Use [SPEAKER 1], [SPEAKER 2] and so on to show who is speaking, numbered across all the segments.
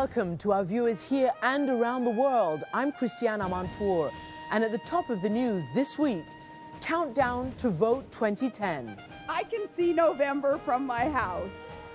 [SPEAKER 1] welcome to our viewers here and around the world. I'm Christiane Amanpour, and at the top of the news this week, countdown to vote 2010.
[SPEAKER 2] I can see November from my house.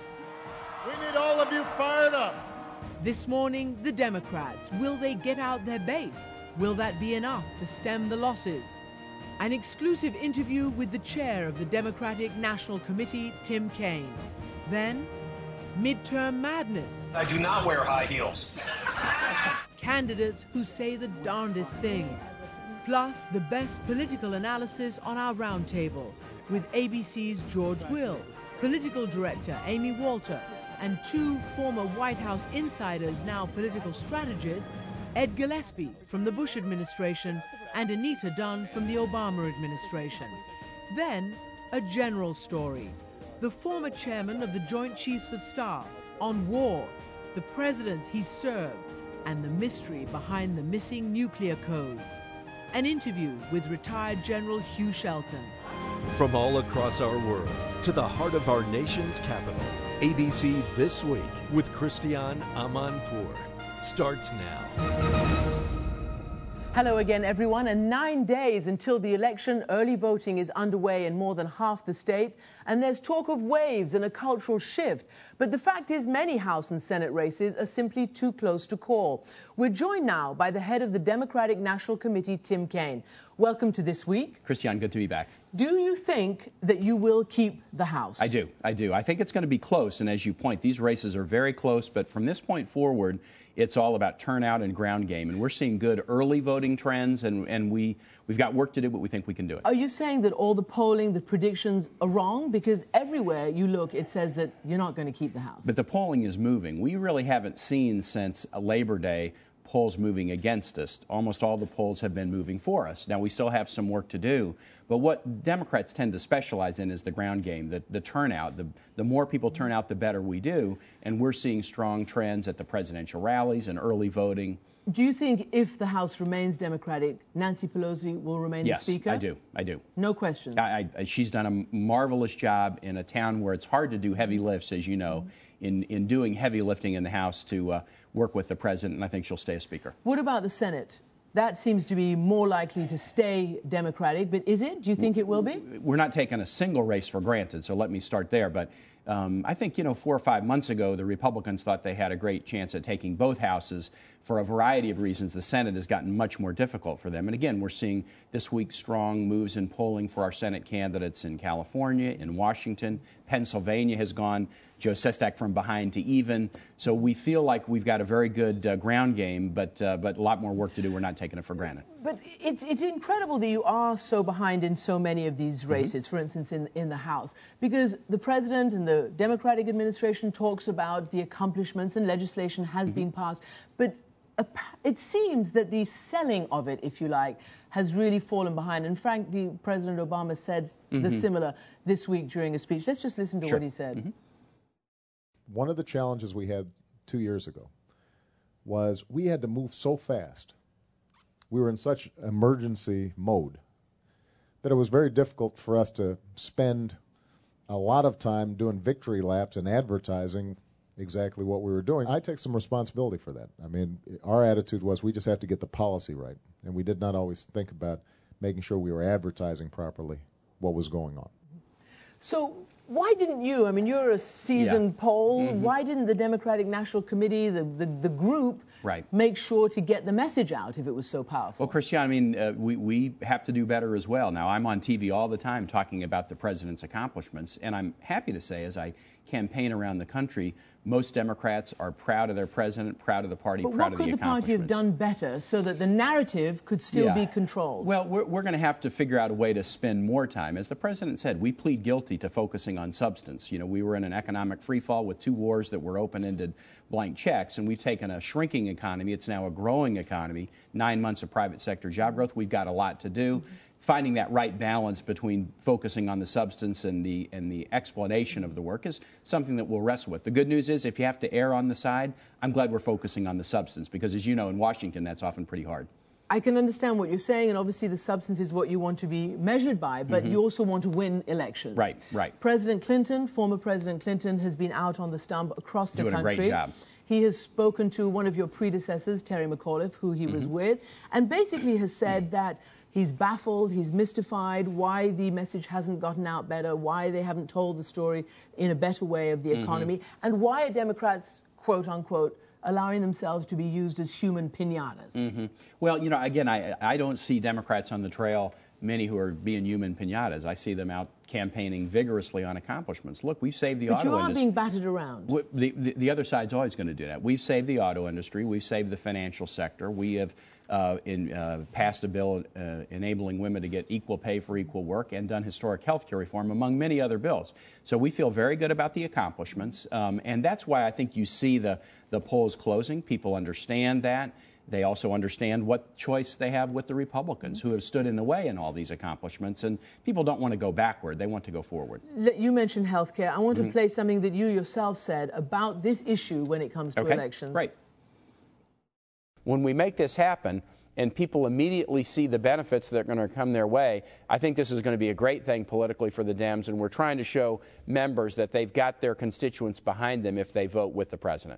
[SPEAKER 3] We need all of you fired up.
[SPEAKER 1] This morning, the Democrats. Will they get out their base? Will that be enough to stem the losses? An exclusive interview with the chair of the Democratic National Committee, Tim Kaine. Then, midterm madness.
[SPEAKER 4] I do not wear high heels.
[SPEAKER 1] Candidates who say the darndest things. Plus, the best political analysis on our roundtable with ABC's George Will, political director Amy Walter, and two former White House insiders, now political strategists, Ed Gillespie from the Bush administration and Anita Dunn from the Obama administration. Then, a general story. The former chairman of the Joint Chiefs of Staff on war, the presidents he served, and the mystery behind the missing nuclear codes. An interview with retired General Hugh Shelton.
[SPEAKER 5] From all across our world to the heart of our nation's capital, ABC This Week with Christiane Amanpour starts now.
[SPEAKER 1] Hello again, everyone. And 9 days until the election, early voting is underway in more than half the states, and there's talk of waves and a cultural shift. But the fact is, many House and Senate races are simply too close to call. We're joined now by the head of the Democratic National Committee, Tim Kaine. Welcome to This Week.
[SPEAKER 6] Christiane, good to be back.
[SPEAKER 1] Do you think that you will keep the House?
[SPEAKER 6] I do. I think it's going to be close, and as you point, these races are very close, but from this point forward, it's all about turnout and ground game, and we're seeing good early voting trends, and we've got work to do, but we think we can do it.
[SPEAKER 1] Are you saying that all the polling, the predictions are wrong? Because everywhere you look, it says that you're not going to keep the House.
[SPEAKER 6] But the polling is moving. We really haven't seen since Labor Day polls moving against us. Almost all the polls have been moving for us. Now, we still have some work to do, but what Democrats tend to specialize in is the ground game, the turnout. The more people turn out, the better we do, and we're seeing strong trends at the presidential rallies and early voting.
[SPEAKER 1] Do you think if the House remains Democratic, Nancy Pelosi will remain the Speaker?
[SPEAKER 6] Yes, I do.
[SPEAKER 1] No questions.
[SPEAKER 6] She's done a marvelous job in a town where it's hard to do heavy lifts, as you know, in doing heavy lifting in the House to work with the president, and I think she'll stay a Speaker.
[SPEAKER 1] What about the Senate? That seems to be more likely to stay Democratic, but is it? Do you think it will be?
[SPEAKER 6] We're not taking a single race for granted, so let me start there. But I think, 4 or 5 months ago, the Republicans thought they had a great chance at taking both houses. For a variety of reasons, the Senate has gotten much more difficult for them. And again, we're seeing this week strong moves in polling for our Senate candidates in California, in Washington. Pennsylvania has gone Joe Sestak from behind to even. So we feel like we've got a very good ground game, but a lot more work to do. We're not taking it for granted.
[SPEAKER 1] But it's incredible that you are so behind in so many of these races, for instance, in the House, because the president and the Democratic administration talks about the accomplishments and legislation has been passed. But it seems that the selling of it, if you like, has really fallen behind. And frankly, President Obama said the similar this week during a speech. Let's just listen to what he said.
[SPEAKER 7] One of the challenges we had 2 years ago was we had to move so fast. We were in such emergency mode that it was very difficult for us to spend a lot of time doing victory laps and advertising exactly what we were doing. I take some responsibility for that. I mean, our attitude was we just have to get the policy right, and we did not always think about making sure we were advertising properly what was going on.
[SPEAKER 1] So why didn't you, I mean, you're a seasoned poll, why didn't the Democratic National Committee, the group, make sure to get the message out if it was so powerful?
[SPEAKER 6] Well, Christiane, I mean, we have to do better as well. Now, I'm on TV all the time talking about the president's accomplishments, and I'm happy to say, as I campaign around the country, most Democrats are proud of their president, proud of the party, proud of the accomplishments.
[SPEAKER 1] But what could the party have done better so that the narrative could still be controlled?
[SPEAKER 6] Well, we're going to have to figure out a way to spend more time. As the president said, we plead guilty to focusing on substance. We were in an economic freefall with 2 wars that were open-ended blank checks, and we've taken a shrinking economy. It's now a growing economy, 9 months of private sector job growth. We've got a lot to do. Finding that right balance between focusing on the substance and the explanation of the work is something that we'll wrestle with. The good news is if you have to err on the side, I'm glad we're focusing on the substance because, as you know, in Washington, that's often pretty hard.
[SPEAKER 1] I can understand what you're saying, and obviously the substance is what you want to be measured by, but you also want to win elections.
[SPEAKER 6] Right.
[SPEAKER 1] President Clinton, former President Clinton, has been out on the stump across the country.
[SPEAKER 6] Doing a great job.
[SPEAKER 1] he has spoken to one of your predecessors, Terry McAuliffe, who he was with, and basically has said that he's baffled, he's mystified, why the message hasn't gotten out better, why they haven't told the story in a better way of the economy, and why are Democrats, quote unquote, allowing themselves to be used as human piñatas.
[SPEAKER 6] Well, you know, again, I don't see Democrats on the trail, many who are being human piñatas. I see them out campaigning vigorously on accomplishmants. Look, we've saved the auto industry. But you are being
[SPEAKER 1] battered around.
[SPEAKER 6] The other side's always going to do that. We've saved the auto industry. We've saved the financial sector. We have passed a bill enabling women to get equal pay for equal work and done historic health care reform, among many other bills. So we feel very good about the accomplishments, and that's why I think you see the polls closing. People understand that. They also understand what choice they have with the Republicans, who have stood in the way in all these accomplishments. And people don't want to go backward. They want to go forward.
[SPEAKER 1] You mentioned health care. I want to play something that you yourself said about this issue when it comes to elections.
[SPEAKER 6] Right. When we make this happen and people immediately see the benefits that are going to come their way, I think this is going to be a great thing politically for the Dems. And we're trying to show members that they've got their constituents behind them if they vote with the president.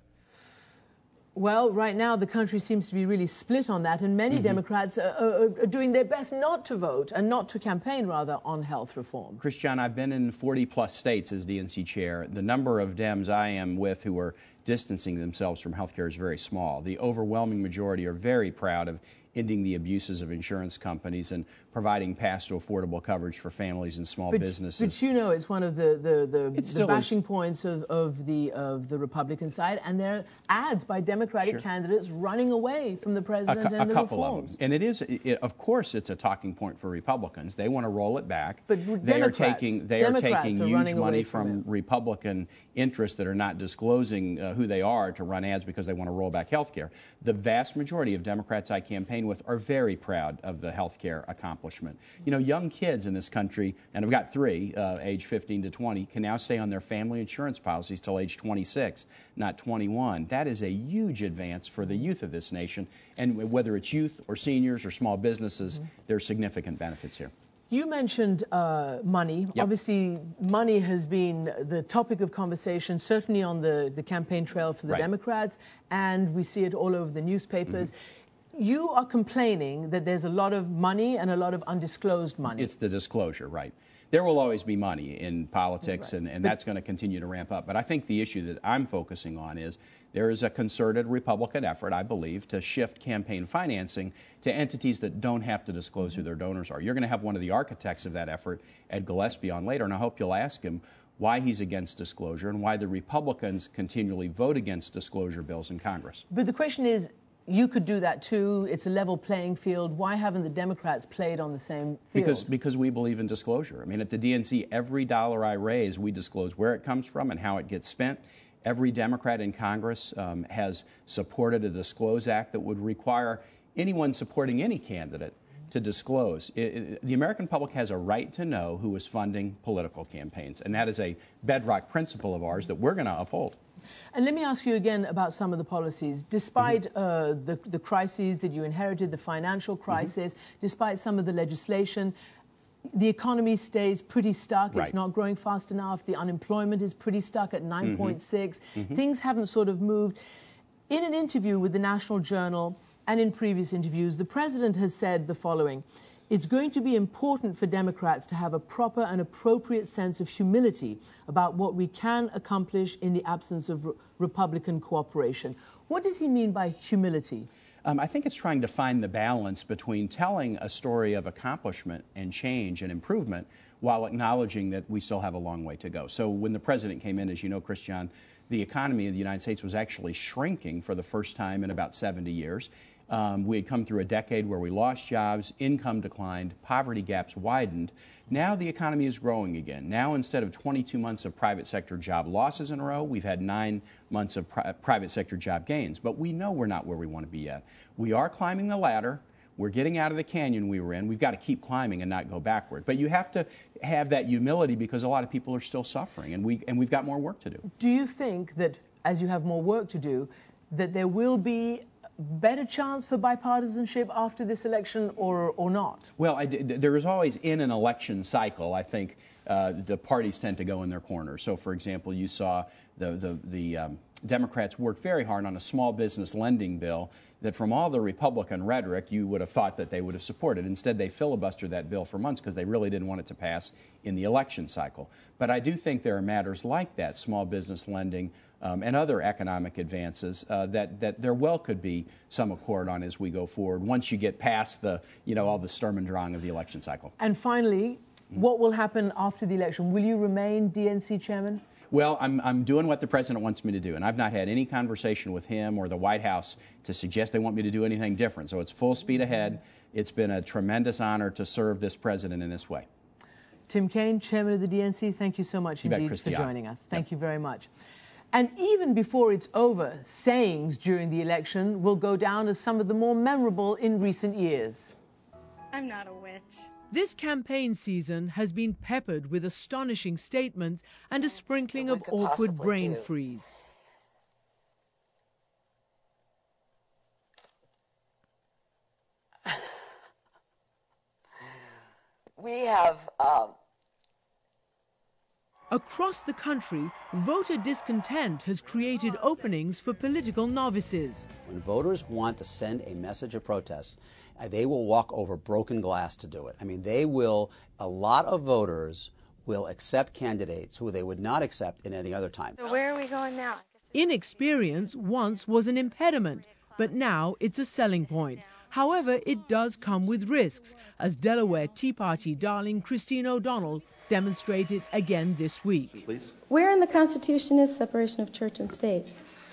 [SPEAKER 1] Well, right now the country seems to be really split on that, and many Democrats are doing their best not to vote and not to campaign, rather, on health reform.
[SPEAKER 6] Christian, I've been in 40-plus states as DNC chair. The number of Dems I am with who are distancing themselves from health care is very small. The overwhelming majority are very proud of ending the abuses of insurance companies and providing paths to affordable coverage for families and small businesses.
[SPEAKER 1] But you know, it's one of the bashing points of the Republican side, and there are ads by Democratic candidates running away from the president and the reforms.
[SPEAKER 6] A couple of them. And of course, it's a talking point for Republicans. They want to roll it back.
[SPEAKER 1] But
[SPEAKER 6] they are taking huge money from Republican interests that are not disclosing who they are to run ads because they want to roll back health care. The vast majority of Democrats I campaign with are very proud of the health care accomplishment. You know, young kids in this country, and I've got 3, age 15 to 20, can now stay on their family insurance policies till age 26, not 21. That is a huge advance for the youth of this nation. And whether it's youth or seniors or small businesses, there's significant benefits here.
[SPEAKER 1] You mentioned money.
[SPEAKER 6] Yep.
[SPEAKER 1] Obviously, money has been the topic of conversation, certainly on the campaign trail for the Democrats, and we see it all over the newspapers. You are complaining that there's a lot of money and a lot of undisclosed money.
[SPEAKER 6] It's the disclosure, right. There will always be money in politics, and that's going to continue to ramp up. But I think the issue that I'm focusing on is there is a concerted Republican effort, I believe, to shift campaign financing to entities that don't have to disclose who their donors are. You're going to have one of the architects of that effort, Ed Gillespie, on later, and I hope you'll ask him why he's against disclosure and why the Republicans continually vote against disclosure bills in Congress.
[SPEAKER 1] But the question is, you could do that too. It's a level playing field. Why haven't the Democrats played on the same field?
[SPEAKER 6] Because we believe in disclosure. I mean, at the DNC, every dollar I raise, we disclose where it comes from and how it gets spent. Every Democrat in Congress has supported a Disclose Act that would require anyone supporting any candidate to disclose. The American public has a right to know who is funding political campaigns, and that is a bedrock principle of ours that we're going to uphold.
[SPEAKER 1] And let me ask you again about some of the policies. Despite the crises that you inherited, the financial crisis, despite some of the legislation, the economy stays pretty stuck. It's not growing fast enough. The unemployment is pretty stuck at 9.6. Things haven't sort of moved. In an interview with the National Journal and in previous interviews, the president has said the following: it's going to be important for Democrats to have a proper and appropriate sense of humility about what we can accomplish in the absence of Republican cooperation. What does he mean by humility?
[SPEAKER 6] I think it's trying to find the balance between telling a story of accomplishment and change and improvement while acknowledging that we still have a long way to go. So when the president came in, as you know, Christian, the economy of the United States was actually shrinking for the first time in about 70 years. We had come through a decade where we lost jobs, income declined, poverty gaps widened. Now the economy is growing again. Now, instead of 22 months of private sector job losses in a row, we've had 9 months of private sector job gains. But we know we're not where we want to be yet. We are climbing the ladder. We're getting out of the canyon we were in. We've got to keep climbing and not go backward. But you have to have that humility because a lot of people are still suffering, and we've got more work to do.
[SPEAKER 1] Do you think that as you have more work to do, that there will be better chance for bipartisanship after this election or not?
[SPEAKER 6] Well, there is always in an election cycle, I think, the parties tend to go in their corner. So, for example, you saw the Democrats work very hard on a small business lending bill that from all the Republican rhetoric, you would have thought that they would have supported. Instead, they filibustered that bill for months because they really didn't want it to pass in the election cycle. But I do think there are matters like that, small business lending and other economic advances that there well could be some accord on as we go forward once you get past all the Sturm und Drang of the election cycle.
[SPEAKER 1] And finally, what will happen after the election? Will you remain DNC chairman?
[SPEAKER 6] Well, I'm doing what the president wants me to do, and I've not had any conversation with him or the White House to suggest they want me to do anything different. So it's full speed ahead. It's been a tremendous honor to serve this president in this way.
[SPEAKER 1] Tim Kaine, chairman of the DNC, thank you so much indeed for joining us. Thank you very much. And even before it's over, sayings during the election will go down as some of the more memorable in recent years.
[SPEAKER 8] I'm not a witch.
[SPEAKER 1] This campaign season has been peppered with astonishing statements and a sprinkling of awkward brain freeze.
[SPEAKER 9] We have...
[SPEAKER 1] Across the country, voter discontent has created openings for political novices.
[SPEAKER 10] When voters want to send a message of protest, they will walk over broken glass to do it. I mean, a lot of voters will accept candidates who they would not accept in any other time.
[SPEAKER 8] So where are we going now?
[SPEAKER 1] Inexperience once was an impediment, but now it's a selling point. However, it does come with risks, as Delaware Tea Party darling Christine O'Donnell demonstrated again this week.
[SPEAKER 11] Please.
[SPEAKER 12] Where in the Constitution is separation of church and state?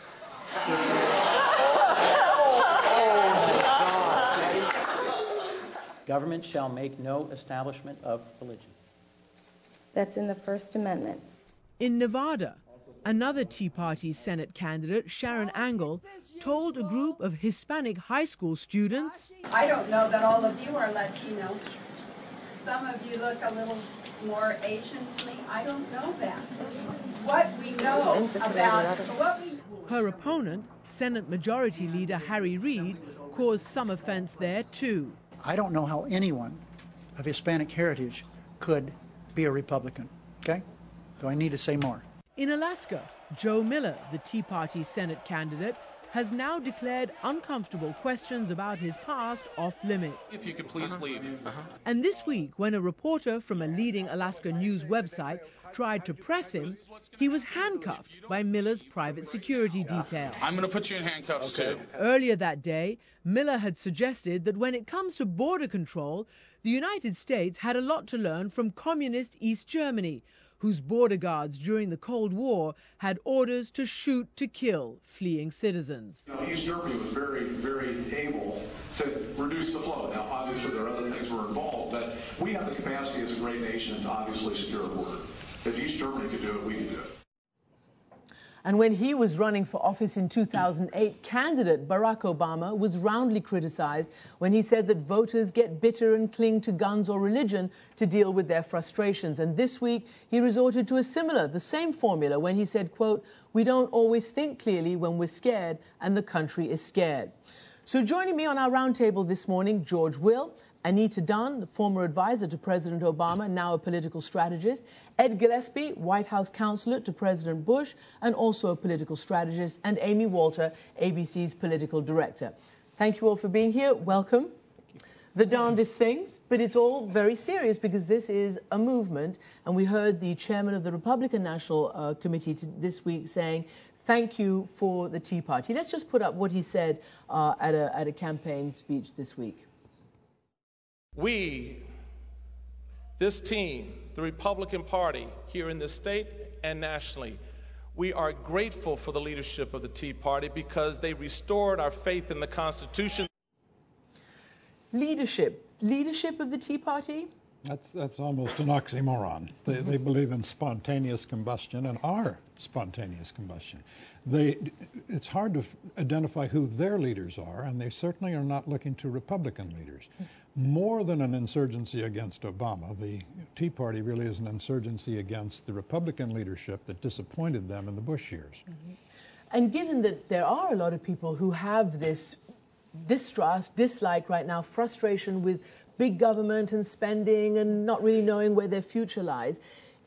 [SPEAKER 13] Government shall make no establishment of religion.
[SPEAKER 12] That's in the First Amendment.
[SPEAKER 1] In Nevada, another Tea Party Senate candidate, Sharon Angle, told a group of Hispanic high school students,
[SPEAKER 2] I don't know that all of you are Latino. Some of you look a little more Asian to me. I don't know that. What we know about
[SPEAKER 1] her opponent, Senate Majority Leader Harry Reid, caused some offense there too.
[SPEAKER 14] I don't know how anyone of Hispanic heritage could be a Republican, okay? Do I need to say more?
[SPEAKER 1] In Alaska, Joe Miller, the Tea Party Senate candidate, has now declared uncomfortable questions about his past off limits.
[SPEAKER 15] If you could please leave.
[SPEAKER 1] And this week, when a reporter from a leading Alaska news website tried to press him, he was handcuffed by Miller's private security detail.
[SPEAKER 15] I'm going to put you in handcuffs too.
[SPEAKER 1] Earlier that day, Miller had suggested that when it comes to border control, the United States had a lot to learn from communist East Germany, whose border guards during the Cold War had orders to shoot to kill fleeing citizens.
[SPEAKER 16] East Germany was very, very able to reduce the flow. Now, obviously, there are other things were involved, but we have the capacity as a great nation to obviously secure a border. If East Germany could do it, we can do it.
[SPEAKER 1] And when he was running for office in 2008, candidate Barack Obama was roundly criticized when he said that voters get bitter and cling to guns or religion to deal with their frustrations. And this week, he resorted to the same formula when he said, quote, "We don't always think clearly when we're scared, and the country is scared." So joining me on our roundtable this morning, George Will, Anita Dunn, the former advisor to President Obama, now a political strategist, Ed Gillespie, White House counselor to President Bush, and also a political strategist, and Amy Walter, ABC's political director. Thank you all for being here. Welcome. The darndest things, but it's all very serious because this is a movement, and we heard the chairman of the Republican National Committee this week saying, thank you for the Tea Party. Let's just put up what he said at a campaign speech this week.
[SPEAKER 17] We, this team, the Republican Party here in this state and nationally, we are grateful for the leadership of the Tea Party because they restored our faith in the Constitution.
[SPEAKER 1] Leadership of the Tea Party?
[SPEAKER 18] That's almost an oxymoron. They believe in spontaneous combustion and are spontaneous combustion. It's hard to identify who their leaders are, and they certainly are not looking to Republican leaders. More than an insurgency against Obama, the Tea Party really is an insurgency against the Republican leadership that disappointed them in the Bush years.
[SPEAKER 1] Mm-hmm. And given that there are a lot of people who have this distrust, dislike right now, frustration with big government and spending and not really knowing where their future lies.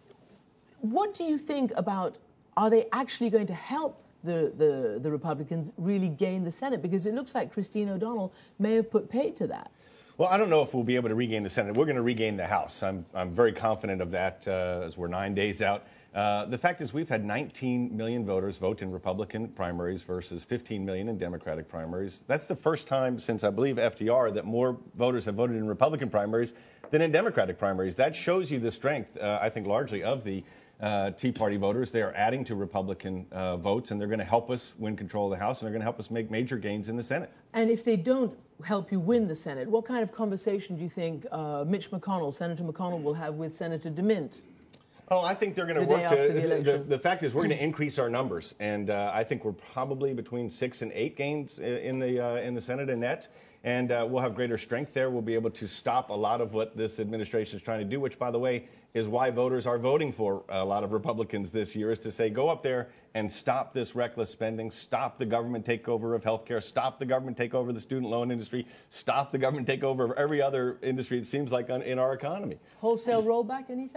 [SPEAKER 1] What do you think about, are they actually going to help the Republicans really gain the Senate? Because it looks like Christine O'Donnell may have put paid to that.
[SPEAKER 11] Well, I don't know if we'll be able to regain the Senate. We're going to regain the House. I'm very confident of that as we're 9 days out. The fact is we've had 19 million voters vote in Republican primaries versus 15 million in Democratic primaries. That's the first time since, I believe, FDR that more voters have voted in Republican primaries than in Democratic primaries. That shows you the strength, I think, largely of the Tea Party voters. They are adding to Republican votes, and they're going to help us win control of the House, and they're going to help us make major gains in the Senate.
[SPEAKER 1] And if they don't help you win the Senate, what kind of conversation do you think Mitch McConnell, Senator McConnell, will have with Senator DeMint?
[SPEAKER 11] Oh, I think they're going to work to. The fact is, we're going to increase our numbers, and I think we're probably between 6 and 8 gains in the Senate and net, and we'll have greater strength there. We'll be able to stop a lot of what this administration is trying to do, which, by the way, is why voters are voting for a lot of Republicans this year, is to say, go up there and stop this reckless spending, stop the government takeover of healthcare, stop the government takeover of the student loan industry, stop the government takeover of every other industry, it seems like, in our economy.
[SPEAKER 1] Wholesale rollback, Anita?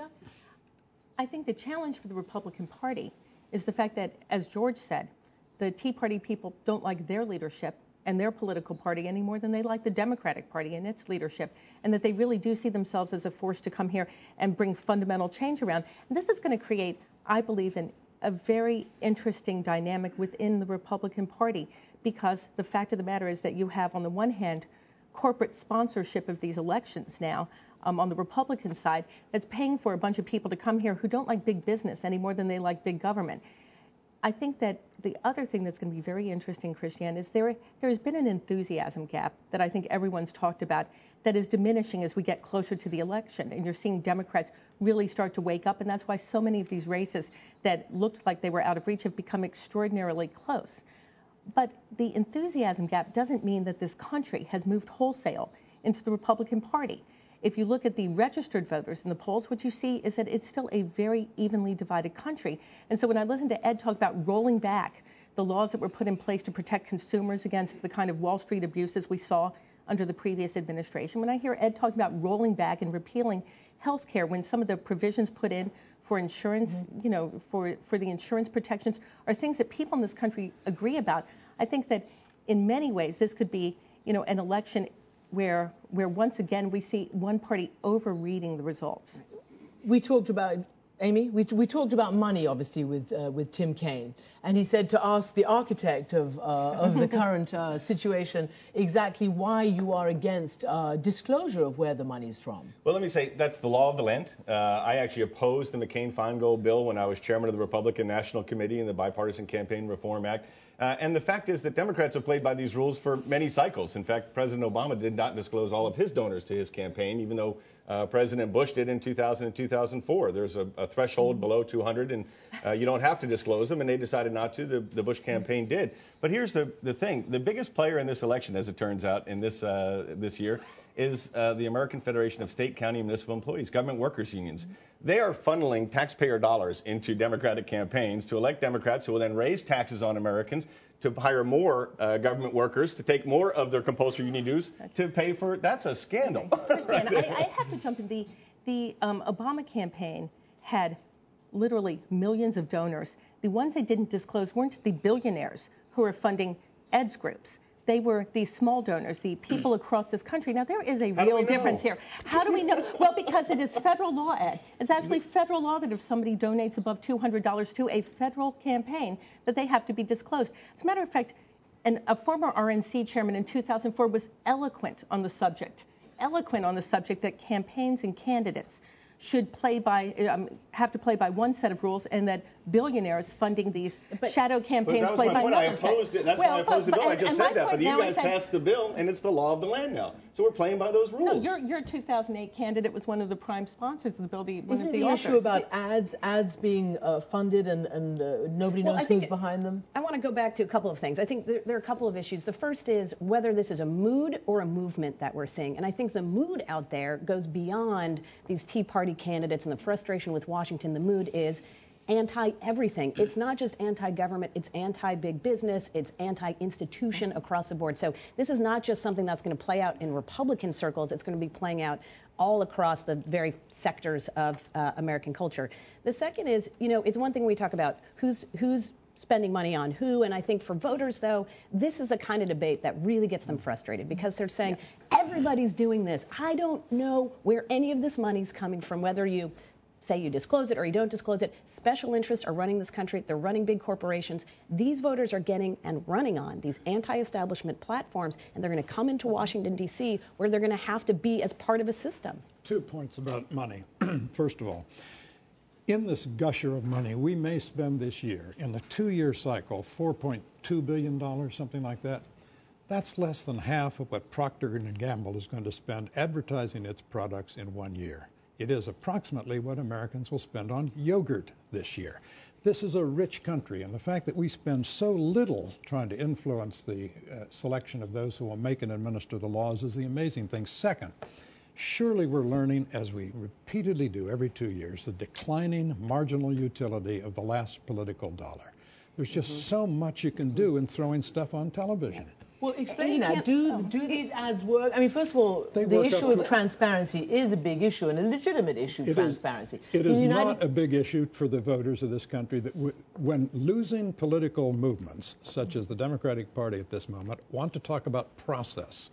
[SPEAKER 19] I think the challenge for the Republican Party is the fact that, as George said, the Tea Party people don't like their leadership and their political party any more than they like the Democratic Party and its leadership, and that they really do see themselves as a force to come here and bring fundamental change around. And this is going to create, I believe, a very interesting dynamic within the Republican Party, because the fact of the matter is that you have, on the one hand, corporate sponsorship of these elections now, on the Republican side, that's paying for a bunch of people to come here who don't like big business any more than they like big government. I think that the other thing that's going to be very interesting, Christiane, is there's been an enthusiasm gap that I think everyone's talked about that is diminishing as we get closer to the election. And you're seeing Democrats really start to wake up, and that's why so many of these races that looked like they were out of reach have become extraordinarily close. But the enthusiasm gap doesn't mean that this country has moved wholesale into the Republican Party. If you look at the registered voters in the polls, what you see is that it's still a very evenly divided country. And so when I listen to Ed talk about rolling back the laws that were put in place to protect consumers against the kind of Wall Street abuses we saw under the previous administration, when I hear Ed talking about rolling back and repealing health care, when some of the provisions put in for insurance, you know, for the insurance protections are things that people in this country agree about, I think that in many ways this could be, you know, an election where once again we see one party overreading the results.
[SPEAKER 1] We talked about, Amy, we talked about money, obviously, with Tim Kaine, and he said to ask the architect of the current situation exactly why you are against disclosure of where the money's from.
[SPEAKER 11] Well, let me say that's the law of the land. I actually opposed the McCain-Feingold bill when I was chairman of the Republican National Committee in the Bipartisan Campaign Reform Act. And the fact is that Democrats have played by these rules for many cycles. In fact, President Obama did not disclose all of his donors to his campaign, even though President Bush did in 2000 and 2004. There's a threshold below 200, and you don't have to disclose them, and they decided not to. The Bush campaign did. But here's the thing. The biggest player in this election, as it turns out, in this year, is the American Federation of State, County, and Municipal Employees, government workers unions. They are funneling taxpayer dollars into Democratic campaigns to elect Democrats who will then raise taxes on Americans, to hire more government workers, to take more of their compulsory union dues, to pay for. That's a scandal.
[SPEAKER 19] Christiane, I have to jump in. The Obama campaign had literally millions of donors. The ones they didn't disclose weren't the billionaires who were funding Ed's groups. They were these small donors, the people across this country. Now, there is a real difference here. How do we know? Well, because it is federal law, Ed. It's actually federal law that if somebody donates above $200 to a federal campaign, that they have to be disclosed. As a matter of fact, a former RNC chairman in 2004 was eloquent on the subject that campaigns and candidates should have to play by one set of rules, and that billionaires funding these shadow campaigns play by another set.
[SPEAKER 11] That's why I opposed the bill. I just said that. But you guys passed the bill, and it's the law of the land now. So we're playing by those rules.
[SPEAKER 19] No, your 2008 candidate was one of the prime sponsors of the bill.
[SPEAKER 1] Isn't the issue about ads being funded and nobody knows who's behind them?
[SPEAKER 20] I want to go back to a couple of things. I think there are a couple of issues. The first is whether this is a mood or a movement that we're seeing. And I think the mood out there goes beyond these Tea Party candidates and the frustration with Washington. The mood is anti-everything. It's not just anti-government, it's anti-big business, it's anti-institution across the board. So this is not just something that's going to play out in Republican circles, it's going to be playing out all across the very sectors of American culture. The second is, it's one thing we talk about who's spending money on who, and I think for voters, though, this is the kind of debate that really gets them frustrated because they're saying, everybody's doing this. I don't know where any of this money's coming from, whether you say you disclose it or you don't disclose it. Special interests are running this country. They're running big corporations. These voters are getting and running on these anti-establishment platforms, and they're going to come into Washington, D.C., where they're going to have to be as part of a system.
[SPEAKER 18] 2 points about money. First of all, in this gusher of money, we may spend this year, in the 2-year cycle, $4.2 billion, something like that. That's less than half of what Procter & Gamble is going to spend advertising its products in 1 year. It is approximately what Americans will spend on yogurt this year. This is a rich country, and the fact that we spend so little trying to influence the selection of those who will make and administer the laws is the amazing thing. Second, surely we're learning, as we repeatedly do every 2 years, the declining marginal utility of the last political dollar. There's just so much you can do in throwing stuff on television.
[SPEAKER 1] Well, explain that. Do these ads work? I mean, first of all, the issue of transparency is a big issue and a legitimate issue, transparency.
[SPEAKER 18] It is not a big issue for the voters of this country that when losing political movements, such as the Democratic Party at this moment, want to talk about process.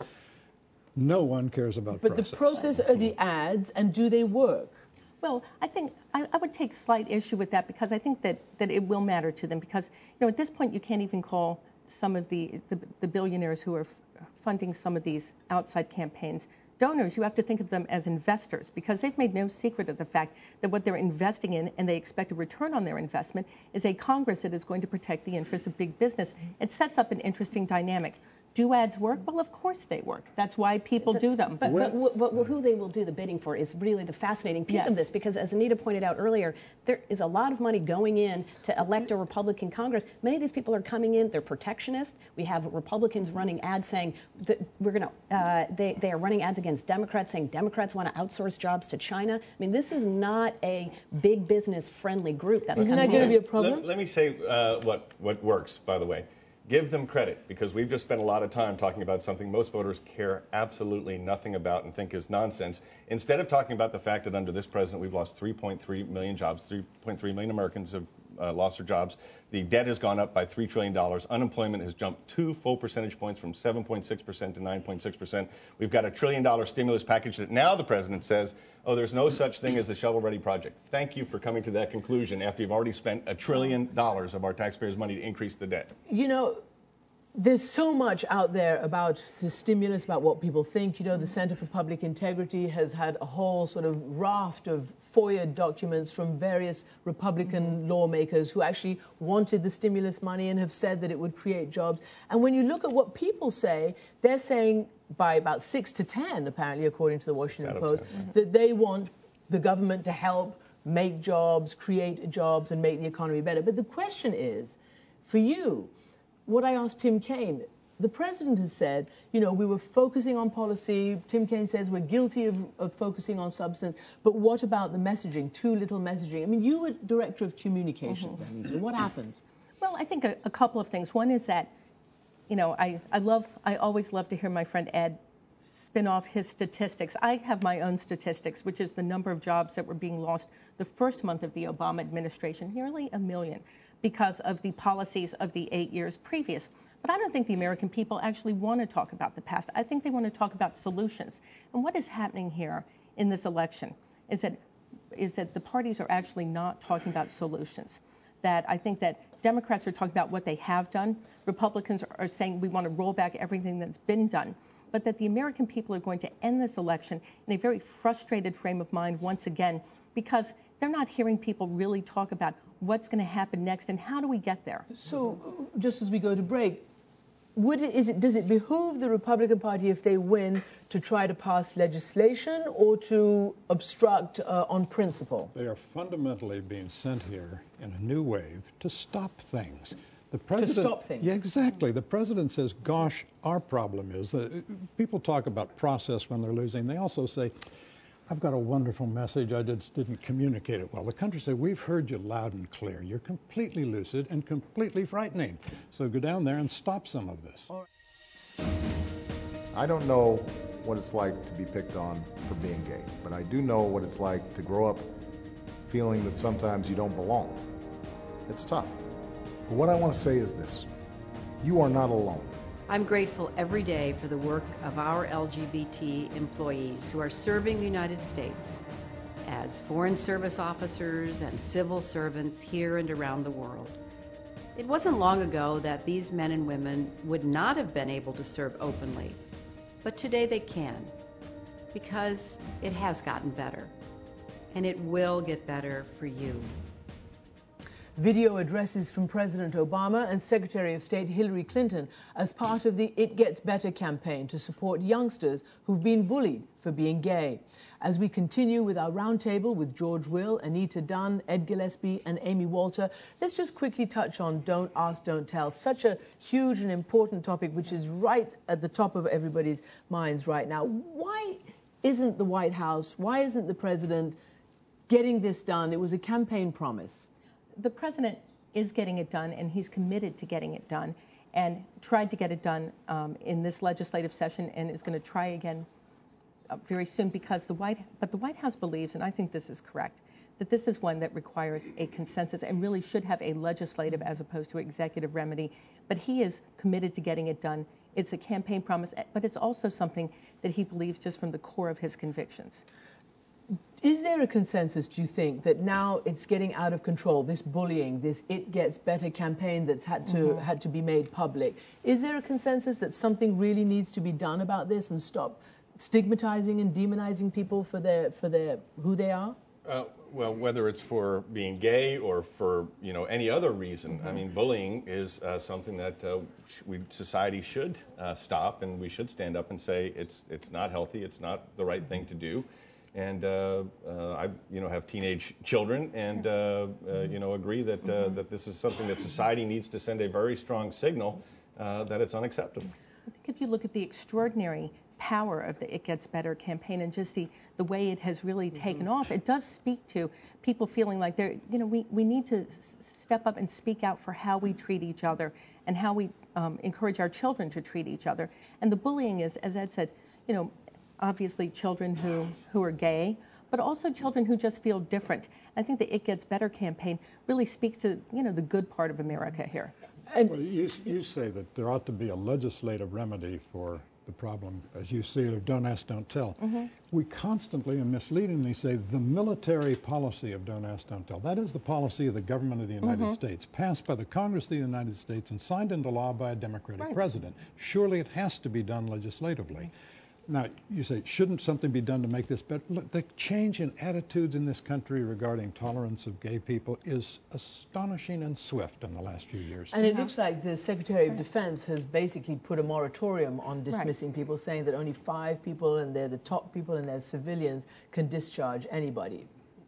[SPEAKER 18] No one cares about process.
[SPEAKER 1] But the process are the ads, and do they work?
[SPEAKER 19] Well, I think I would take slight issue with that because I think that it will matter to them because, at this point you can't even call some of the billionaires who are funding some of these outside campaigns donors. You have to think of them as investors because they've made no secret of the fact that what they're investing in and they expect a return on their investment is a Congress that is going to protect the interests of big business. It sets up an interesting dynamic. Do ads work? Well, of course they work. That's why people do them.
[SPEAKER 20] But who they will do the bidding for is really the fascinating piece of this, because as Anita pointed out earlier, there is a lot of money going in to elect a Republican Congress. Many of these people are coming in, they're protectionist. We have Republicans running ads saying that they are running ads against Democrats saying Democrats want to outsource jobs to China. I mean, this is not a big business friendly group.
[SPEAKER 1] Isn't that going to be a problem?
[SPEAKER 11] Let me say what works, by the way. Give them credit, because we've just spent a lot of time talking about something most voters care absolutely nothing about and think is nonsense. Instead of talking about the fact that under this president we've lost 3.3 million jobs, 3.3 million Americans have lost their jobs. The debt has gone up by $3 trillion. Unemployment has jumped 2 full percentage points from 7.6% to 9.6%. We've got a $1 trillion stimulus package that now the president says, oh, there's no such thing as a shovel-ready project. Thank you for coming to that conclusion after you've already spent $1 trillion of our taxpayers' money to increase the debt.
[SPEAKER 1] There's so much out there about the stimulus, about what people think. The Center for Public Integrity has had a whole sort of raft of FOIA documents from various Republican lawmakers who actually wanted the stimulus money and have said that it would create jobs. And when you look at what people say, they're saying by about 6 to 10, apparently, according to the Washington Post, that they want the government to help make jobs, create jobs, and make the economy better. But the question is, for you, what I asked Tim Kaine, the president has said, we were focusing on policy. Tim Kaine says we're guilty of focusing on substance. But what about the messaging? Too little messaging. I mean, you were director of communications, Anita. What happens?
[SPEAKER 19] Well, I think a couple of things. One is that, I always love to hear my friend Ed spin off his statistics. I have my own statistics, which is the number of jobs that were being lost the first month of the Obama administration, nearly 1 million. Because of the policies of the 8 years previous. But I don't think the American people actually want to talk about the past. I think they want to talk about solutions. And what is happening here in this election is that the parties are actually not talking about solutions. That I think that Democrats are talking about what they have done. Republicans are saying we want to roll back everything that's been done. But that the American people are going to end this election in a very frustrated frame of mind once again, because they're not hearing people really talk about what's going to happen next and how do we get there.
[SPEAKER 1] So just as we go to break, does it behoove the Republican Party, if they win, to try to pass legislation or to obstruct on principle?
[SPEAKER 18] They are fundamentally being sent here in a new wave to stop things.
[SPEAKER 1] To stop things.
[SPEAKER 18] Yeah, exactly. The president says, gosh, our problem is that people talk about process when they're losing. They also say, I've got a wonderful message. I just didn't communicate it well. The country said, we've heard you loud and clear. You're completely lucid and completely frightening. So go down there and stop some of this.
[SPEAKER 7] I don't know what it's like to be picked on for being gay, but I do know what it's like to grow up feeling that sometimes you don't belong. It's tough. But what I want to say is this: you are not alone.
[SPEAKER 21] I'm grateful every day for the work of our LGBT employees who are serving the United States as foreign service officers and civil servants here and around the world. It wasn't long ago that these men and women would not have been able to serve openly, but today they can, because it has gotten better, and it will get better for you.
[SPEAKER 1] Video addresses from President Obama and Secretary of State Hillary Clinton as part of the It Gets Better campaign to support youngsters who've been bullied for being gay. As we continue with our roundtable with George Will, Anita Dunn, Ed Gillespie and Amy Walter, let's just quickly touch on Don't Ask, Don't Tell, such a huge and important topic which is right at the top of everybody's minds right now. Why isn't the White House, why isn't the President getting this done? It was a campaign promise.
[SPEAKER 19] The president is getting it done, and he's committed to getting it done, and tried to get it done in this legislative session, and is going to try again very soon, because the White House believes, and I think this is correct, that this is one that requires a consensus and really should have a legislative as opposed to executive remedy. But he is committed to getting it done. It's a campaign promise, but it's also something that he believes just from the core of his convictions.
[SPEAKER 1] Is there a consensus, do you think, that now it's getting out of control, this bullying, this It Gets Better campaign that's had to be made public? Is there a consensus that something really needs to be done about this and stop stigmatizing and demonizing people for their who they are?
[SPEAKER 11] Well, whether it's for being gay or for any other reason, I mean, bullying is something that society should stop, and we should stand up and say it's not healthy, it's not the right thing to do. And I, have teenage children, and agree that that this is something that society needs to send a very strong signal that it's unacceptable.
[SPEAKER 19] I think if you look at the extraordinary power of the It Gets Better campaign and just the way it has really taken off, it does speak to people feeling like they're, we need to step up and speak out for how we treat each other and how we encourage our children to treat each other. And the bullying is, as Ed said, obviously children who are gay, but also children who just feel different. I think the It Gets Better campaign really speaks to, the good part of America here.
[SPEAKER 18] Well, you say that there ought to be a legislative remedy for the problem, as you see it, of Don't Ask, Don't Tell. We constantly and misleadingly say the military policy of Don't Ask, Don't Tell. That is the policy of the government of the United States, passed by the Congress of the United States and signed into law by a Democratic president. Surely it has to be done legislatively. Now, you say, shouldn't something be done to make this better? Look, the change in attitudes in this country regarding tolerance of gay people is astonishing and swift in the last few years.
[SPEAKER 1] And it looks like the Secretary of Defense has basically put a moratorium on dismissing people, saying that only 5 people, and they're the top people and they're civilians, can discharge anybody.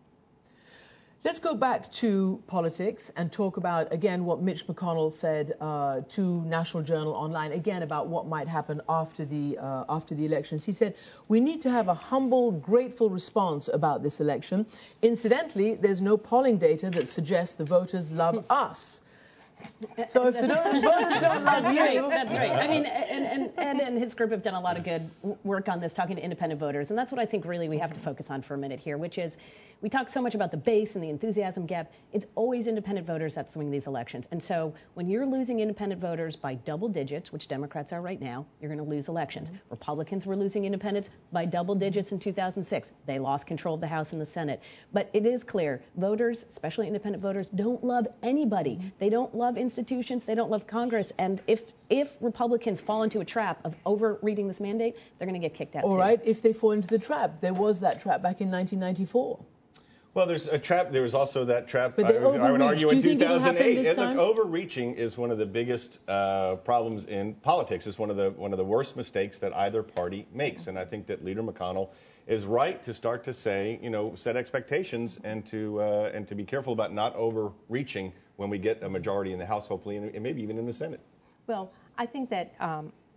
[SPEAKER 1] Let's go back to politics and talk about, again, what Mitch McConnell said to National Journal Online, again, about what might happen after the elections. He said, we need to have a humble, grateful response about this election. Incidentally, there's no polling data that suggests the voters love us. So if the voters don't love you...
[SPEAKER 20] That's right. I mean, and Ed and his group have done a lot of good work on this, talking to independent voters. And that's what I think really we have to focus on for a minute here, which is we talk so much about the base and the enthusiasm gap. It's always independent voters that swing these elections. And so when you're losing independent voters by double digits, which Democrats are right now, you're going to lose elections. Republicans were losing independents by double digits in 2006. They lost control of the House and the Senate. But it is clear, voters, especially independent voters, don't love anybody. They don't love institutions. They don't love Congress. And if Republicans fall into a trap of overreading this mandate, they're going to get kicked out too.
[SPEAKER 1] All right, if they fall into the trap. There was that trap back in 1994.
[SPEAKER 11] Well, there's a trap. There was also that trap, I would argue, in 2008. Look, overreaching is one of the biggest problems in politics. It's one of the worst mistakes that either party makes. And I think that Leader McConnell is right to start to say, set expectations and to be careful about not overreaching when we get a majority in the House, hopefully, and maybe even in the Senate.
[SPEAKER 19] Well, I think that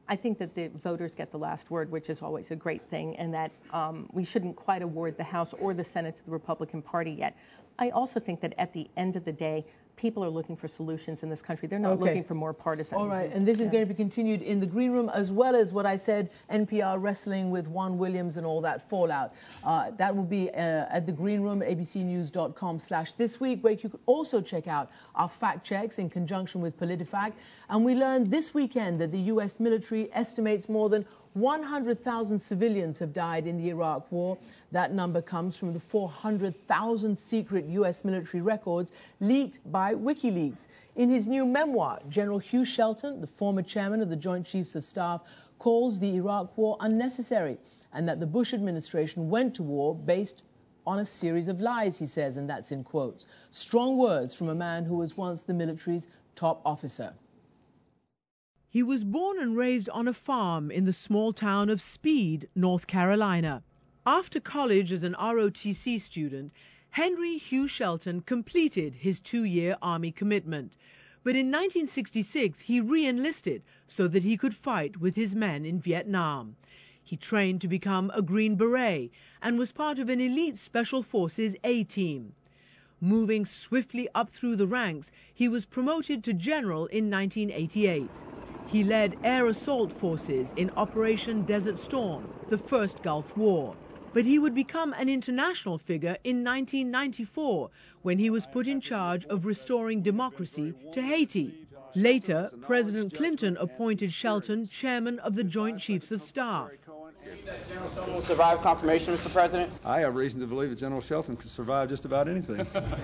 [SPEAKER 19] I think that the voters get the last word, which is always a great thing, and that we shouldn't quite award the House or the Senate to the Republican Party yet. I also think that at the end of the day, people are looking for solutions in this country. They're not looking for more partisan.
[SPEAKER 1] All right, and this is going to be continued in the green room, as well as what I said, NPR wrestling with Juan Williams and all that fallout. That will be at the green room at abcnews.com/thisweek, where you can also check out our fact checks in conjunction with PolitiFact. And we learned this weekend that the U.S. military estimates more than 100,000 civilians have died in the Iraq War. That number comes from the 400,000 secret U.S. military records leaked by WikiLeaks. In his new memoir, General Hugh Shelton, the former chairman of the Joint Chiefs of Staff, calls the Iraq War unnecessary and that the Bush administration went to war based on a series of lies, he says, and that's in quotes. Strong words from a man who was once the military's top officer. He was born and raised on a farm in the small town of Speed, North Carolina. After college as an ROTC student, Henry Hugh Shelton completed his 2-year Army commitment. But in 1966, he re-enlisted so that he could fight with his men in Vietnam. He trained to become a Green Beret and was part of an elite Special Forces A-team. Moving swiftly up through the ranks, he was promoted to general in 1988. He led air assault forces in Operation Desert Storm, the first Gulf War. But he would become an international figure in 1994 when he was put in charge of restoring democracy to Haiti. Later, President Clinton appointed Shelton chairman of the Joint Chiefs of Staff.
[SPEAKER 3] General Shelton will survive confirmation, Mr. President?
[SPEAKER 22] I have reason to believe that General Shelton could survive just about anything.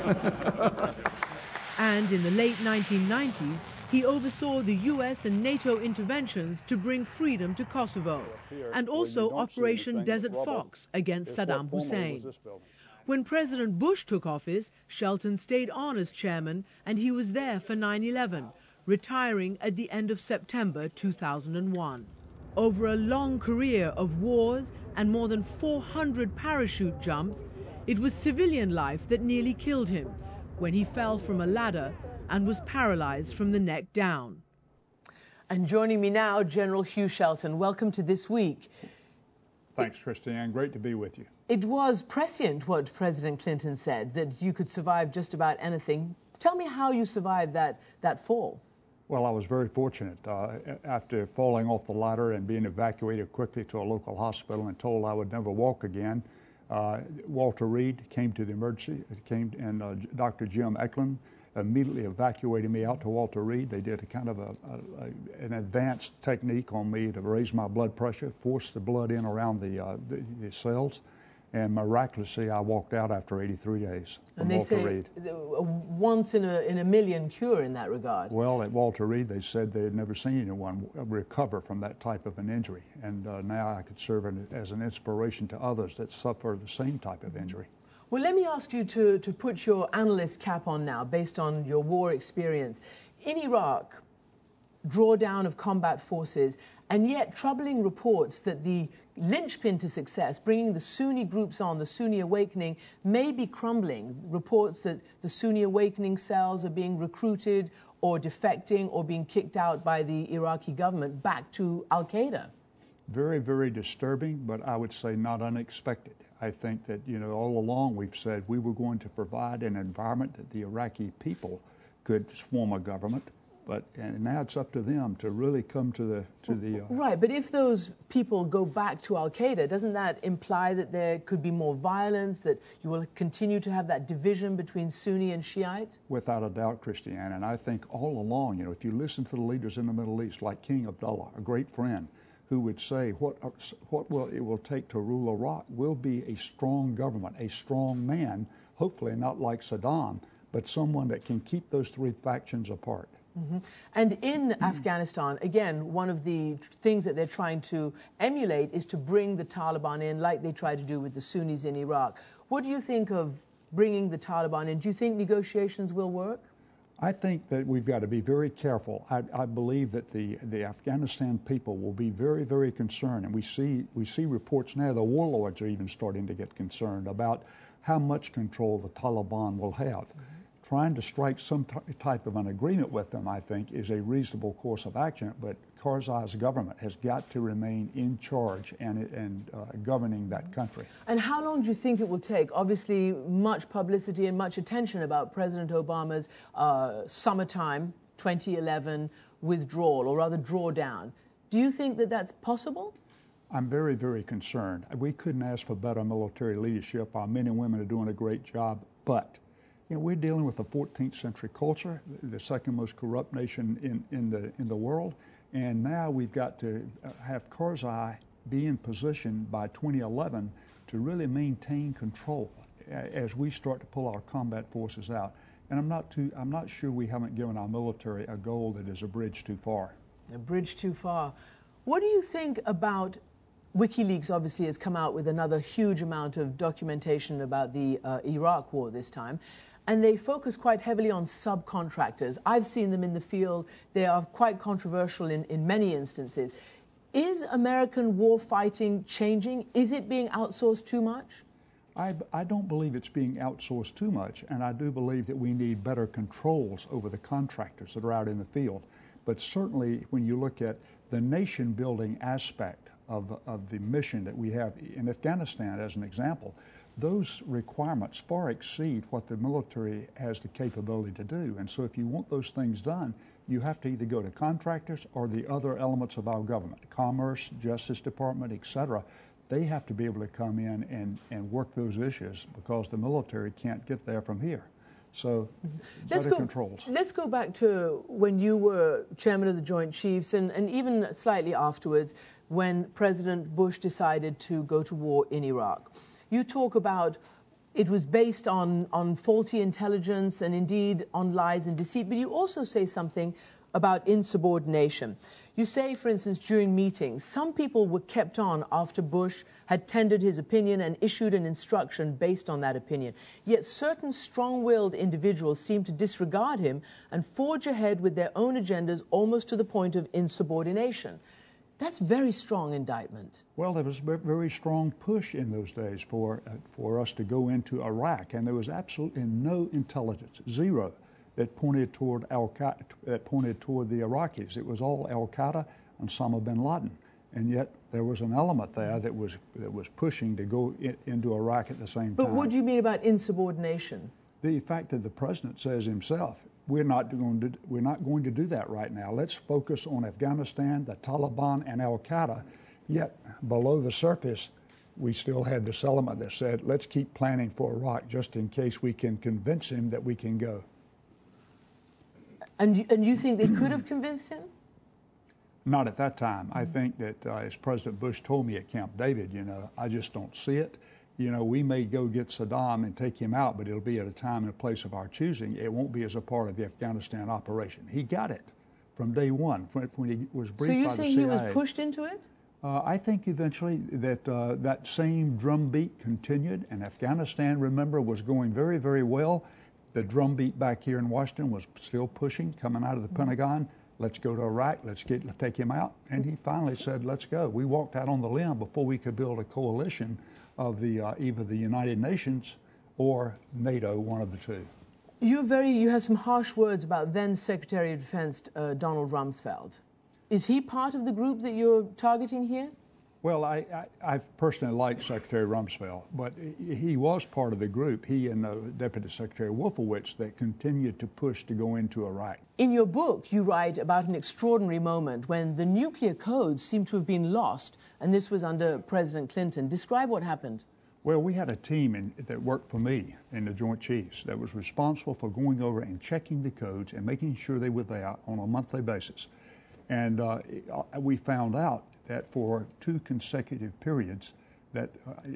[SPEAKER 1] And in the late 1990s, he oversaw the U.S. and NATO interventions to bring freedom to Kosovo, and also Operation Desert Fox against Saddam Hussein. When President Bush took office, Shelton stayed on as chairman, and he was there for 9/11, retiring at the end of September 2001. Over a long career of wars and more than 400 parachute jumps, it was civilian life that nearly killed him when he fell from a ladder and was paralyzed from the neck down. And joining me now, General Hugh Shelton. Welcome to This Week.
[SPEAKER 18] Thanks, Christiane. Great to be with you.
[SPEAKER 1] It was prescient what President Clinton said, that you could survive just about anything. Tell me how you survived that fall.
[SPEAKER 18] Well, I was very fortunate. After falling off the ladder and being evacuated quickly to a local hospital and told I would never walk again, Walter Reed came to the emergency. And Dr. Jim Eklund immediately evacuated me out to Walter Reed. They did a kind of an advanced technique on me to raise my blood pressure, force the blood in around the cells, and miraculously I walked out after 83 days from Walter Reed.
[SPEAKER 1] And they say once in a million cure in that regard.
[SPEAKER 18] Well, at Walter Reed they said they had never seen anyone recover from that type of an injury, and now I could serve as an inspiration to others that suffer the same type of injury.
[SPEAKER 1] Well, let me ask you to put your analyst cap on now, based on your war experience. In Iraq, drawdown of combat forces, and yet troubling reports that the linchpin to success, bringing the Sunni groups on, the Sunni awakening, may be crumbling. Reports that the Sunni awakening cells are being recruited or defecting or being kicked out by the Iraqi government back to al-Qaeda.
[SPEAKER 18] Very, very disturbing, but I would say not unexpected. I think that, all along we've said we were going to provide an environment that the Iraqi people could form a government, and now it's up to them to really come to the
[SPEAKER 1] Right, but if those people go back to al-Qaeda, doesn't that imply that there could be more violence, that you will continue to have that division between Sunni and Shiite?
[SPEAKER 18] Without a doubt, Christiane, and I think all along, if you listen to the leaders in the Middle East, like King Abdullah, a great friend, who would say what it will take to rule Iraq will be a strong government, a strong man, hopefully not like Saddam, but someone that can keep those three factions apart.
[SPEAKER 1] Mm-hmm. And in Afghanistan, again, one of the things that they're trying to emulate is to bring the Taliban in, like they tried to do with the Sunnis in Iraq. What do you think of bringing the Taliban in? Do you think negotiations will work?
[SPEAKER 18] I think that we've got to be very careful. I believe that the Afghanistan people will be very, very concerned, and we see reports now. The warlords are even starting to get concerned about how much control the Taliban will have. trying to strike some type of an agreement with them, I think, is a reasonable course of action. But Karzai's government has got to remain in charge and governing that country.
[SPEAKER 1] And how long do you think it will take? Obviously, much publicity and much attention about President Obama's summertime 2011 withdrawal, or rather drawdown. Do you think that that's possible?
[SPEAKER 18] I'm very, very concerned. We couldn't ask for better military leadership. Our men and women are doing a great job, but we're dealing with a 14th century culture, the second most corrupt nation in the world, and now we've got to have Karzai be in position by 2011 to really maintain control as we start to pull our combat forces out. And I'm not sure we haven't given our military a goal that is a bridge too far.
[SPEAKER 1] A bridge too far. What do you think about WikiLeaks? Obviously has come out with another huge amount of documentation about the Iraq war this time. And they focus quite heavily on subcontractors. I've seen them in the field. They are quite controversial in many instances. Is American war fighting changing? Is it being outsourced too much?
[SPEAKER 18] I don't believe it's being outsourced too much, and I do believe that we need better controls over the contractors that are out in the field. But certainly when you look at the nation-building aspect of the mission that we have in Afghanistan, as an example, those requirements far exceed what the military has the capability to do. And so if you want those things done, you have to either go to contractors or the other elements of our government, Commerce, Justice Department, etc. They have to be able to come in and work those issues because the military can't get there from here. So better controls.
[SPEAKER 1] Let's go back to when you were chairman of the Joint Chiefs and even slightly afterwards when President Bush decided to go to war in Iraq. You talk about it was based on faulty intelligence and indeed on lies and deceit, but you also say something about insubordination. You say, for instance, during meetings, some people were kept on after Bush had tendered his opinion and issued an instruction based on that opinion. Yet certain strong-willed individuals seem to disregard him and forge ahead with their own agendas almost to the point of insubordination. That's very strong indictment.
[SPEAKER 18] Well, there was a very strong push in those days for us to go into Iraq, and there was absolutely no intelligence, zero, that pointed toward Al-Qaeda, that pointed toward the Iraqis. It was all Al-Qaeda and Osama bin Laden, and yet there was an element there that was pushing to go into Iraq at the same time.
[SPEAKER 1] But what do you mean about insubordination?
[SPEAKER 18] The fact that the president says himself, we're not going to do that right now. Let's focus on Afghanistan, the Taliban, and Al-Qaeda. Yet below the surface, we still had this element that said, let's keep planning for Iraq just in case we can convince him that we can go.
[SPEAKER 1] And you think they could have convinced him?
[SPEAKER 18] Not at that time. I think that, as President Bush told me at Camp David, I just don't see it. We may go get Saddam and take him out, but it'll be at a time and a place of our choosing. It won't be as a part of the Afghanistan operation. He got it from day one when he was briefed by the CIA.
[SPEAKER 1] So you're saying he was pushed into it?
[SPEAKER 18] I think eventually that that same drumbeat continued, and Afghanistan, remember, was going very, very well. The drumbeat back here in Washington was still pushing, coming out of the Pentagon. Let's go to Iraq. Let's take him out. And he finally said, let's go. We walked out on the limb before we could build a coalition of either the United Nations or NATO, one of the two.
[SPEAKER 1] You have some harsh words about then Secretary of Defense Donald Rumsfeld. Is he part of the group that you're targeting here?
[SPEAKER 18] Well, I personally like Secretary Rumsfeld, but he was part of the group, he and Deputy Secretary Wolfowitz, that continued to push to go into Iraq.
[SPEAKER 1] In your book, you write about an extraordinary moment when the nuclear codes seem to have been lost, and this was under President Clinton. Describe what happened.
[SPEAKER 18] Well, we had a team that worked for me in the Joint Chiefs that was responsible for going over and checking the codes and making sure they were there on a monthly basis. And we found out that for two consecutive periods that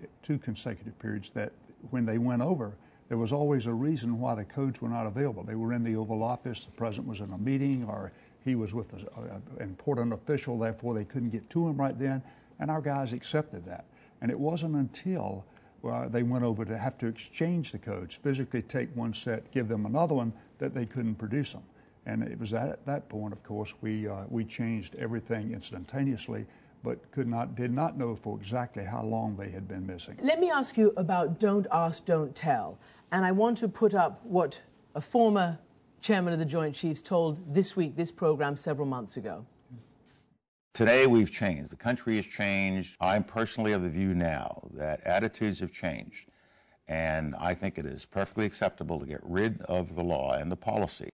[SPEAKER 18] when they went over, there was always a reason why the codes were not available. They were in the Oval Office, the president was in a meeting, or he was with an important official, therefore they couldn't get to him right then, and our guys accepted that. And it wasn't until they went over to have to exchange the codes, physically take one set, give them another one, that they couldn't produce them. And it was at that point, of course, we changed everything instantaneously, but did not know for exactly how long they had been missing.
[SPEAKER 1] Let me ask you about don't ask, don't tell. And I want to put up what a former chairman of the Joint Chiefs, told This Week, this program, several months ago.
[SPEAKER 4] Today we've changed. The country has changed. I'm personally of the view now that attitudes have changed. And I think it is perfectly acceptable to get rid of the law and the policy.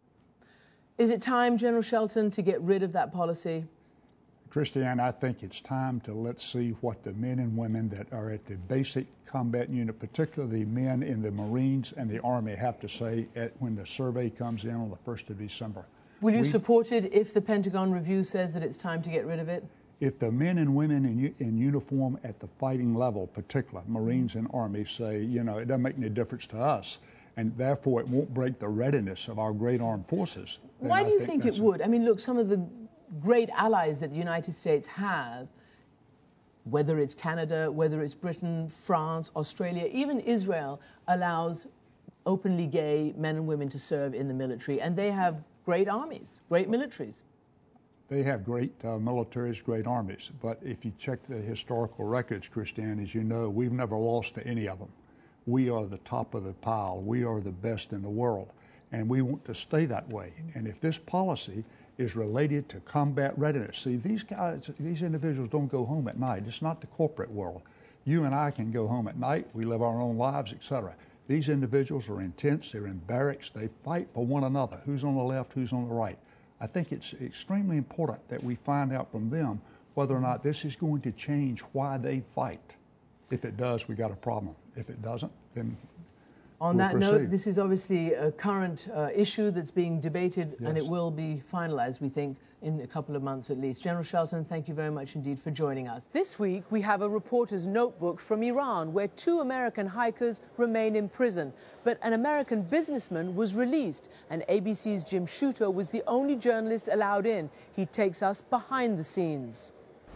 [SPEAKER 1] Is it time, General Shelton, to get rid of that policy?
[SPEAKER 18] Christiane, I think it's time to let's see what the men and women that are at the basic combat unit, particularly the men in the Marines and the Army, have to say when the survey comes in on the 1st of December.
[SPEAKER 1] Will you support it if the Pentagon review says that it's time to get rid of it?
[SPEAKER 18] If the men and women in uniform at the fighting level, particularly Marines and Army, say, you know, it doesn't make any difference to us, and therefore it won't break the readiness of our great armed forces.
[SPEAKER 1] Why do you think it would? I mean, look, some of the great allies that the United States have, whether it's Canada, whether it's Britain, France, Australia, even Israel, allows openly gay men and women to serve in the military, and they have great armies, great militaries.
[SPEAKER 18] They have great militaries, great armies, but if you check the historical records, Christiane, as you know, we've never lost to any of them. We are the top of the pile. We are the best in the world, and we want to stay that way. And if this policy is related to combat readiness, see, these guys, these individuals don't go home at night. It's not the corporate world. You and I can go home at night. We live our own lives, etc. These individuals are intense. They're in barracks. They fight for one another. Who's on the left? Who's on the right? I think it's extremely important that we find out from them whether or not this is going to change why they fight. If it does, we got a problem. If it doesn't, then
[SPEAKER 1] on that note, this is obviously a current issue that's being debated, and it will be finalized, we think, in a couple of months at least. General Shelton, thank you very much indeed for joining us. This week, we have a reporter's notebook from Iran, where 2 American hikers remain in prison. But an American businessman was released, and ABC's Jim Sciutto was the only journalist allowed in. He takes us behind the scenes.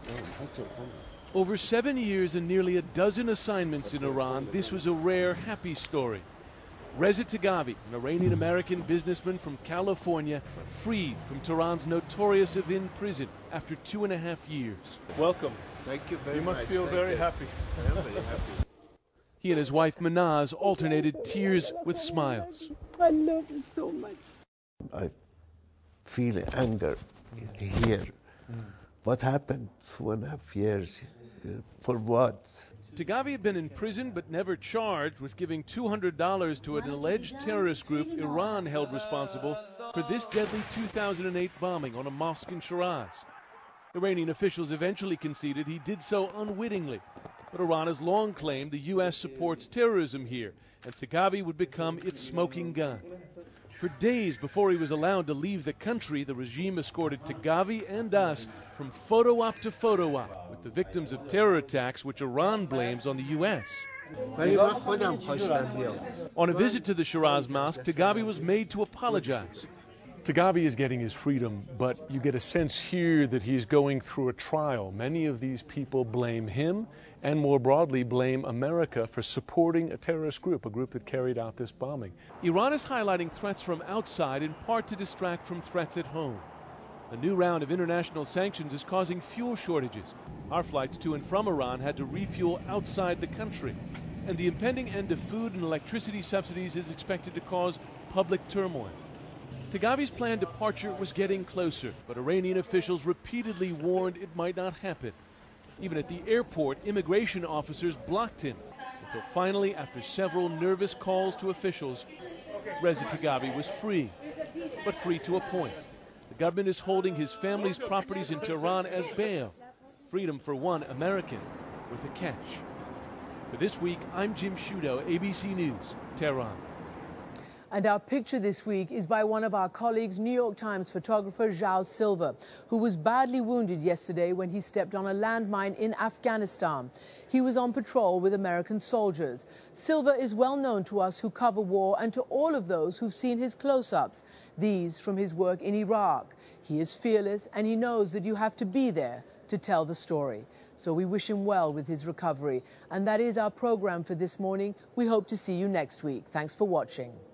[SPEAKER 5] Over 7 years and nearly a dozen assignments in Iran, this was a rare, happy story. Reza Taghavi, an Iranian-American businessman from California, freed from Tehran's notorious Evin prison after 2.5 years. Welcome.
[SPEAKER 23] Thank you very much.
[SPEAKER 5] You must feel very happy.
[SPEAKER 23] I am very happy.
[SPEAKER 5] He and his wife Manaz alternated tears with smiles.
[SPEAKER 23] I love you so much. I feel anger here. What happened 2.5 years? For what?
[SPEAKER 5] Taghavi had been in prison but never charged with giving $200 to an alleged terrorist group Iran held responsible for this deadly 2008 bombing on a mosque in Shiraz. Iranian officials eventually conceded he did so unwittingly, but Iran has long claimed the U.S. supports terrorism here, and Taghavi would become its smoking gun. For days before he was allowed to leave the country, the regime escorted Taghavi and us from photo op to photo op with the victims of terror attacks which Iran blames on the U.S. On a visit to the Shiraz Mosque, Taghavi was made to apologize.
[SPEAKER 24] Taghavi is getting his freedom, but you get a sense here that he's going through a trial. Many of these people blame him and more broadly blame America for supporting a terrorist group, a group that carried out this bombing.
[SPEAKER 5] Iran is highlighting threats from outside in part to distract from threats at home. A new round of international sanctions is causing fuel shortages. Our flights to and from Iran had to refuel outside the country. And the impending end of food and electricity subsidies is expected to cause public turmoil. Taghavi's planned departure was getting closer, but Iranian officials repeatedly warned it might not happen. Even at the airport, immigration officers blocked him, until finally, after several nervous calls to officials, Reza Taghavi was free, but free to a point. The government is holding his family's properties in Tehran as bail. Freedom for one American with a catch. For This Week, I'm Jim Sciutto, ABC News, Tehran.
[SPEAKER 1] And our picture this week is by one of our colleagues, New York Times photographer João Silva, who was badly wounded yesterday when he stepped on a landmine in Afghanistan. He was on patrol with American soldiers. Silva is well known to us who cover war and to all of those who've seen his close-ups, these from his work in Iraq. He is fearless and he knows that you have to be there to tell the story. So we wish him well with his recovery. And that is our program for this morning. We hope to see you next week. Thanks for watching.